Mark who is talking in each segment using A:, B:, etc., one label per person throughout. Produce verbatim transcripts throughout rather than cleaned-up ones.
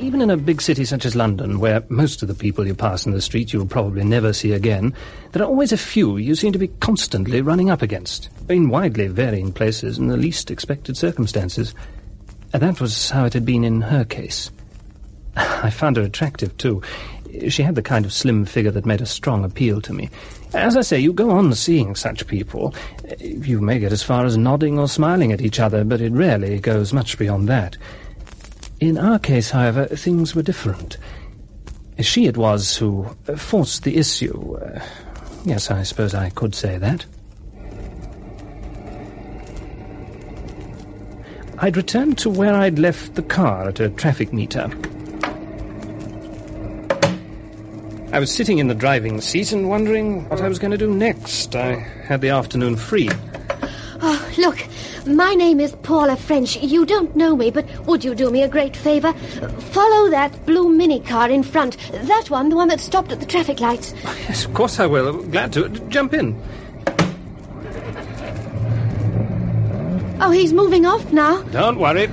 A: even in a big city such as London, where most of the people you pass in the street you'll probably never see again, there are always a few you seem to be constantly running up against, in widely varying places in the least expected circumstances. And that was how it had been in her case. I found her attractive, too. She had the kind of slim figure that made a strong appeal to me. As I say, you go on seeing such people. You may get as far as nodding or smiling at each other, but it rarely goes much beyond that. In our case, however, things were different. She it was who forced the issue. Uh, yes, I suppose I could say that. I'd returned to where I'd left the car at a traffic meter. I was sitting in the driving seat and wondering what I was going to do next. I had the afternoon free.
B: Oh, look, my name is Paula French. You don't know me, but would you do me a great favour? Follow that blue minicar in front. That one, the one that stopped at the traffic lights.
A: Oh, yes, of course I will. Glad to. Jump in.
B: Oh, he's moving off now.
A: Don't worry.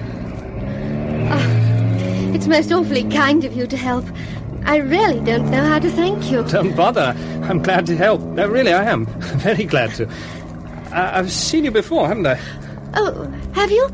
B: Oh, it's most awfully kind of you to help. I really don't know how to thank you.
A: Don't bother. I'm glad to help. No, really, I am. Very glad to. I- I've seen you before, haven't I?
B: Oh, have you?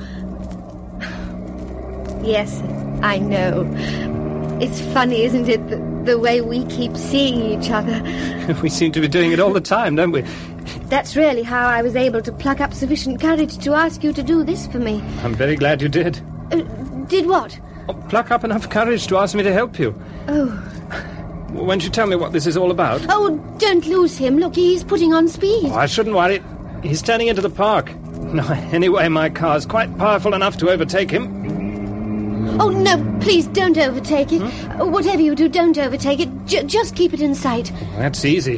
B: Yes, I know. It's funny, isn't it, the, the way we keep seeing each other.
A: We seem to be doing it all the time, don't we?
B: That's really how I was able to pluck up sufficient courage to ask you to do this for me.
A: I'm very glad you did.
B: Uh, did what?
A: Oh, pluck up enough courage to ask me to help you.
B: Oh.
A: Won't you tell me what this is all about?
B: Oh, don't lose him. Look, he's putting on speed.
A: Oh, I shouldn't worry. He's turning into the park. No, anyway, my car's quite powerful enough to overtake him.
B: Oh, no, please don't overtake it. Hmm? Whatever you do, don't overtake it. J- just keep it in sight.
A: Oh, that's easy.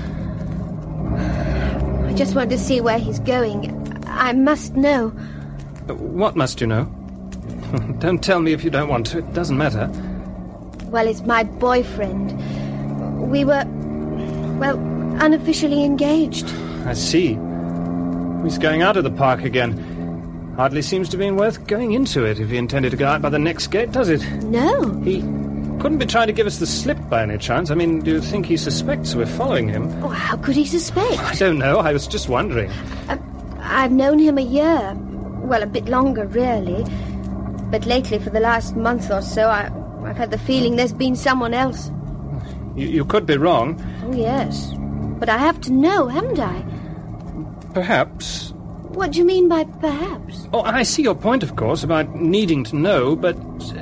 B: I just want to see where he's going. I must know.
A: What must you know? Don't tell me if you don't want to. It doesn't matter.
B: Well, it's my boyfriend. We were, well, unofficially engaged.
A: I see. He's going out of the park again. Hardly seems to be worth going into it if he intended to go out by the next gate, does it?
B: No.
A: He couldn't be trying to give us the slip by any chance. I mean, do you think he suspects we're following him?
B: Oh, how could he suspect?
A: I don't know. I was just wondering.
B: Uh, I've known him a year. Well, a bit longer, really. But lately, for the last month or so, I, I've had the feeling there's been someone else.
A: You, you could be wrong.
B: Oh, yes. But I have to know, haven't I?
A: Perhaps.
B: What do you mean by perhaps?
A: Oh, I see your point, of course, about needing to know, but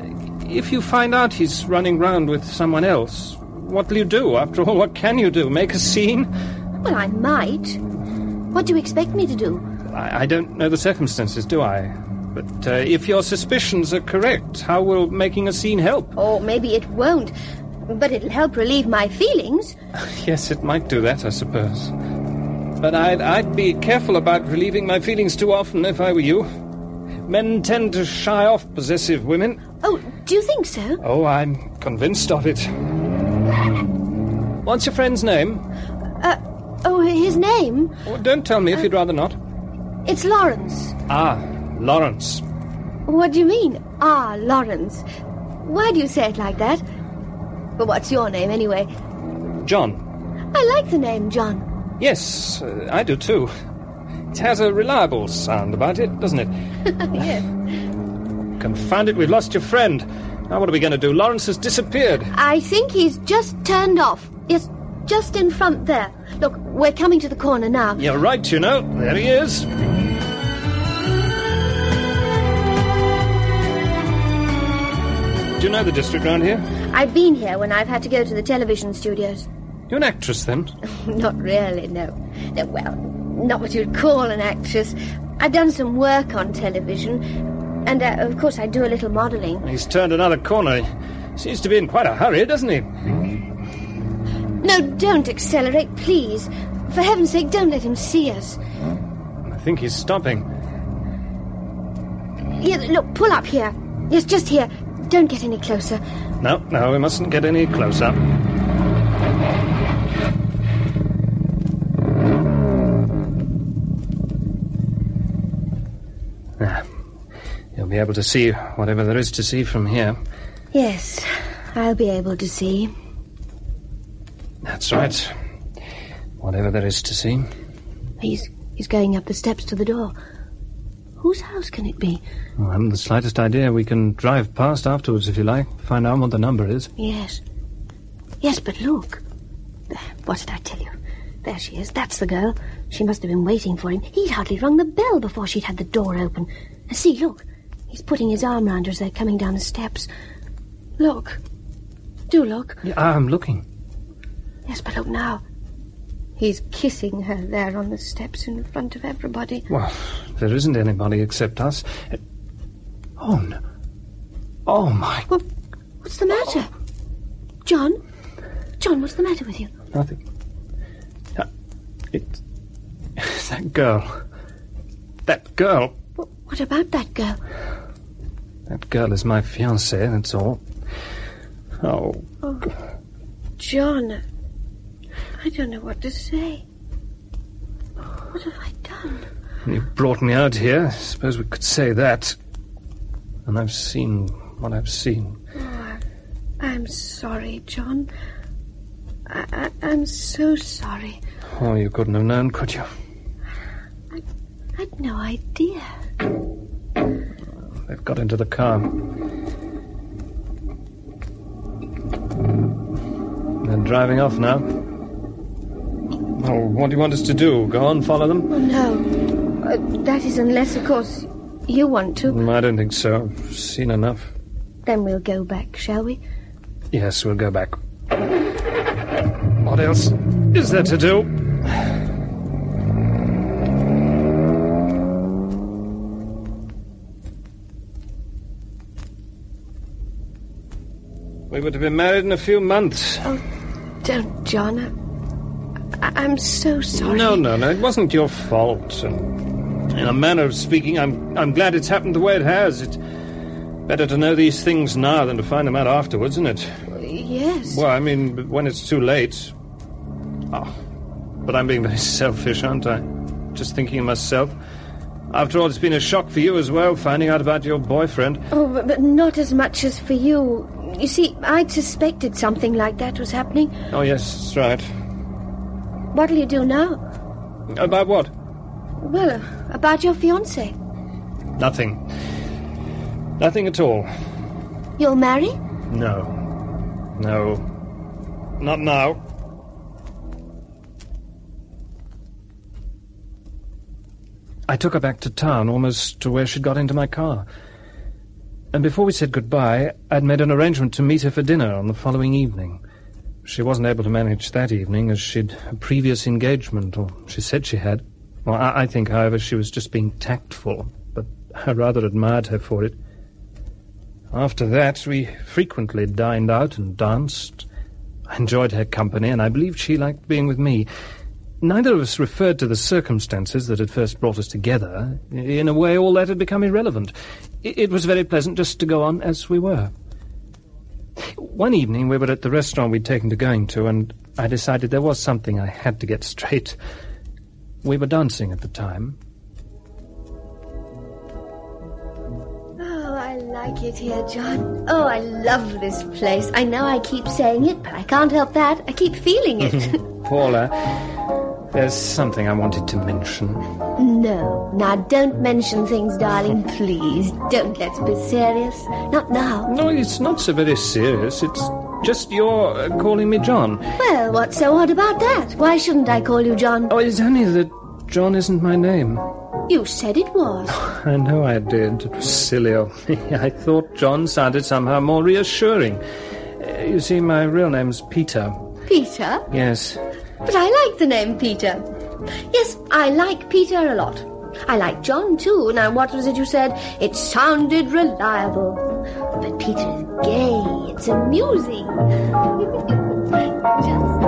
A: if you find out he's running round with someone else, what will you do? After all, what can you do? Make a scene?
B: Well, I might. What do you expect me to do?
A: I, I don't know the circumstances, do I? But uh, if your suspicions are correct, how will making a scene help?
B: Oh, maybe it won't. But it'll help relieve my feelings.
A: Yes, it might do that, I suppose. But I'd, I'd be careful about relieving my feelings too often if I were you. Men tend to shy off possessive women.
B: Oh, do you think so?
A: Oh, I'm convinced of it. What's your friend's name?
B: Uh, oh, his name?
A: Oh, don't tell me if uh, you'd rather not.
B: It's Lawrence.
A: Ah, Lawrence.
B: What do you mean, ah, Lawrence? Why do you say it like that? But what's your name, anyway?
A: John.
B: I like the name John.
A: Yes, uh, I do too. It has a reliable sound about it, doesn't it?
B: Yes.
A: Confound it, we've lost your friend. Now what are we going to do? Lawrence has disappeared.
B: I think he's just turned off. Yes, just in front there. Look, we're coming to the corner now.
A: You're right, you know. There he is. Do you know the district round here?
B: I've been here when I've had to go to the television studios.
A: You're an actress, then?
B: Not really, no. No, well, not what you'd call an actress. I've done some work on television, and, uh, of course, I do a little modelling.
A: He's turned another corner. He seems to be in quite a hurry, doesn't he?
B: No, don't accelerate, please. For heaven's sake, don't let him see us.
A: I think he's stopping.
B: Yeah, look, pull up here. Yes, just here. Don't get any closer.
A: No, no, we mustn't get any closer. Ah, you'll be able to see whatever there is to see from here.
B: Yes, I'll be able to see.
A: That's right. Whatever there is to see.
B: He's he's going up the steps to the door. Whose house can it be?
A: Well, I haven't the slightest idea. We can drive past afterwards if you like. Find out what the number is.
B: Yes. Yes, but look. What did I tell you? There she is. That's the girl. She must have been waiting for him. He'd hardly rung the bell before she'd had the door open. And see, look. He's putting his arm round her as they're coming down the steps. Look. Do look.
A: Yeah, I'm looking.
B: Yes, but look now. He's kissing her there on the steps in front of everybody.
A: Well, there isn't anybody except us. Oh, no. Oh, my...
B: Well, what's the matter? John? John, what's the matter with you?
A: Nothing. Uh, it... That girl. That girl.
B: Well, what about that girl?
A: That girl is my fiancée, that's all. Oh.
B: Oh, John... I don't know what to say. What have I done?
A: You brought me out here. I suppose we could say that. And I've seen what I've seen.
B: Oh, I, I'm sorry, John. I, I, I'm so sorry.
A: Oh, you couldn't have known, could you?
B: I I'd no idea.
A: They've got into the car. They're driving off now. Oh, what do you want us to do? Go on, follow them?
B: Oh, no. Uh, that is unless, of course, you want to.
A: I don't think so. I've seen enough.
B: Then we'll go back, shall we?
A: Yes, we'll go back. What else is there to do? We would have been married in a few months.
B: Oh, don't, John. I, I'm so sorry.
A: No, no, no. It wasn't your fault. And in a manner of speaking, I'm I'm glad it's happened the way it has. It's better to know these things now than to find them out afterwards, isn't it?
B: Yes.
A: Well, I mean, when it's too late. Oh, but I'm being very selfish, aren't I? Just thinking of myself. After all, it's been a shock for you as well, finding out about your boyfriend.
B: Oh, but, but not as much as for you. You see, I'd suspected something like that was happening.
A: Oh, yes, that's right.
B: What'll you do now?
A: About what?
B: Well, uh, about your fiancé.
A: Nothing. Nothing at all.
B: You'll marry?
A: No. No. Not now. I took her back to town, almost to where she'd got into my car. And before we said goodbye, I'd made an arrangement to meet her for dinner on the following evening. She wasn't able to manage that evening, as she'd a previous engagement, or she said she had. Well, I, I think, however, she was just being tactful, but I rather admired her for it. After that, we frequently dined out and danced. I enjoyed her company, and I believed she liked being with me. Neither of us referred to the circumstances that had first brought us together. In a way, all that had become irrelevant. It was very pleasant just to go on as we were. One evening we were at the restaurant we'd taken to going to, and I decided there was something I had to get straight. We were dancing at the time.
B: Oh, I like it here, John. Oh, I love this place. I know I keep saying it, but I can't help that. I keep feeling it.
A: Paula, there's something I wanted to mention.
B: No. Now, don't mention things, darling, please. Don't let's be serious. Not now.
A: No, it's not so very serious. It's just your uh, calling me John.
B: Well, what's so odd about that? Why shouldn't I call you John?
A: Oh, it's only that John isn't my name.
B: You said it was.
A: I know I did. It was silly of me. I thought John sounded somehow more reassuring. Uh, you see, my real name's Peter.
B: Peter?
A: Yes.
B: But I like the name Peter. Yes, I like Peter a lot. I like John, too. Now, what was it you said? It sounded reliable. But Peter is gay. It's amusing. Just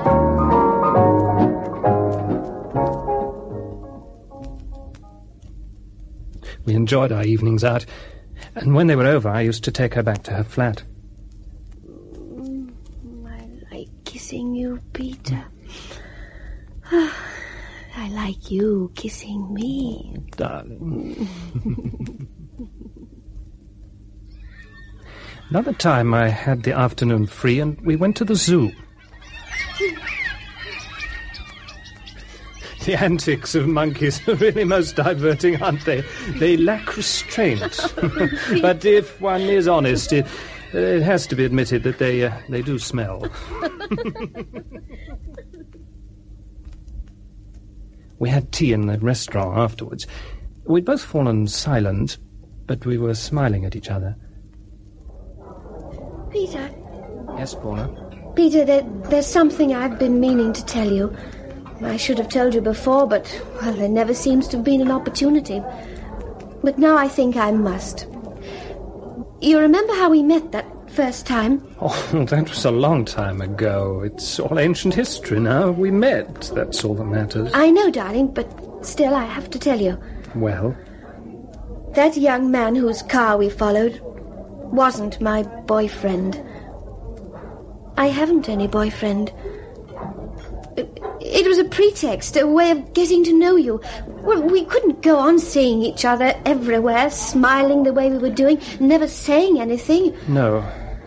A: We enjoyed our evenings out, and when they were over, I used to take her back to her flat.
B: Mm, I like kissing you, Peter. I like you kissing me.
A: Darling. Another time I had the afternoon free and we went to the zoo. The antics of monkeys are really most diverting, aren't they? They lack restraint. But if one is honest, it, it has to be admitted that they, uh, they do smell. We had tea in the restaurant afterwards. We'd both fallen silent, but we were smiling at each other.
B: Peter.
A: Yes, Paula?
B: Peter, there, there's something I've been meaning to tell you. I should have told you before, but, well, there never seems to have been an opportunity. But now I think I must. You remember how we met that first time?
A: Oh, that was a long time ago. It's all ancient history now. We met. That's all that matters.
B: I know, darling, but still I have to tell you.
A: Well?
B: That young man whose car we followed wasn't my boyfriend. I haven't any boyfriend. It, it was a pretext, a way of getting to know you. Well, we couldn't go on seeing each other everywhere, smiling the way we were doing, never saying anything.
A: No.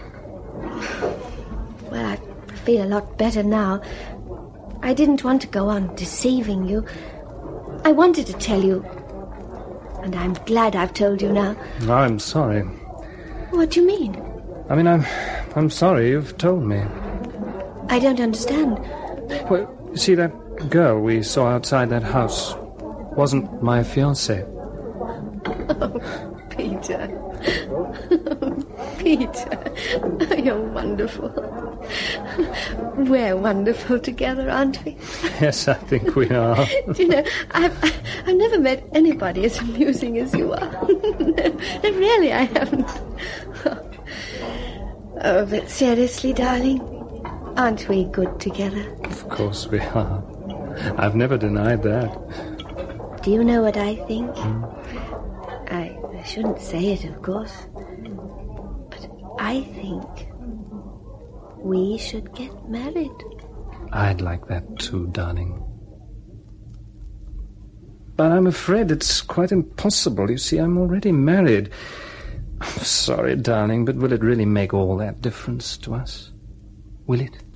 B: Well, I feel a lot better now. I didn't want to go on deceiving you. I wanted to tell you, and I'm glad I've told you now.
A: I'm sorry.
B: What do you mean?
A: I mean, I'm, I'm sorry you've told me.
B: I don't understand.
A: Well, you see, that girl we saw outside that house wasn't my fiancée.
B: Oh, Peter. Peter. You're wonderful. We're wonderful together, aren't we?
A: Yes, I think we are.
B: Do you know, I've, I've never met anybody as amusing as you are. No, really, I haven't. Oh, but seriously, darling, aren't we good together?
A: Of course we are. I've never denied that.
B: Do you know what I think?
A: Mm.
B: I, I shouldn't say it, of course. But I think we should get married.
A: I'd like that too, darling. But I'm afraid it's quite impossible. You see, I'm already married. I'm sorry, darling, but will it really make all that difference to us? Will it?